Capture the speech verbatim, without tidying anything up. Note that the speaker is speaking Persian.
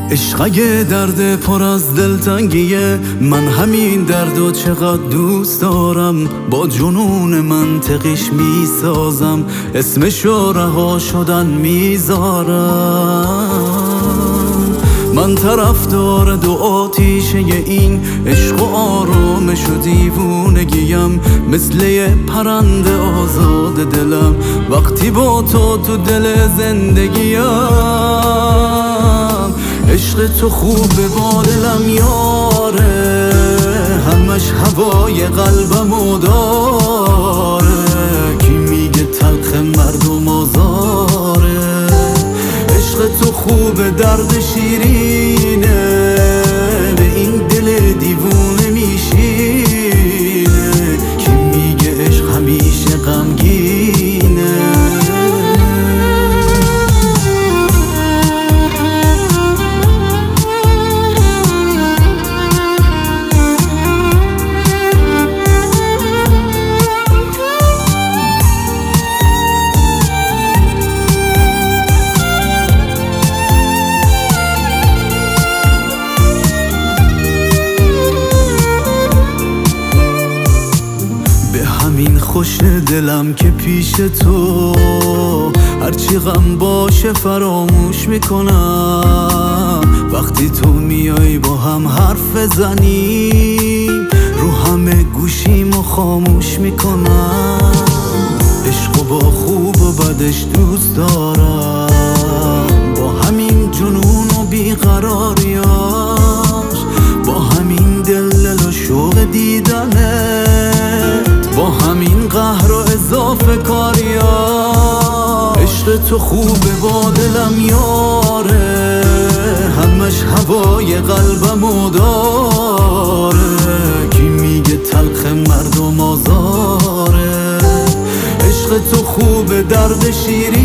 عشق اگه درد پر از دلتنگیه، من همین دردو چقدر دوست دارم. با جنون منطقیش میسازم، اسمشو رها شدن میذارم. من طرفدار دو آتیشه این عشق و آرامش و دیوونگیم، مثل یه پرنده آزاد دلم وقتی با تو تو دل زندگیم. عشق تو خوبه با دلم یاره، همش هوای قلبمو داره. کی میگه تلخ مردم آزاره؟ عشق تو خوبه درد شیرینه، به این دل دیوونه میشینه. کی میگه عشق همیشه غمگینه؟ این خوش دلم که پیش تو هرچی غم باشه فراموش میکنم. وقتی تو میای با هم حرف بزنیم، رو همه گوشیمو خاموش میکنم. عشق با خوب و بدش دوست دارم، با همین جنون و بیقراریاش، با همین دل و شوق دیدنه، با همین قهر و اضافه کاریا. عشق تو خوبه با دلم یاره، همش هوای قلبمو داره. کی میگه تلخ مردم آزاره؟ عشق تو خوبه درد شیرین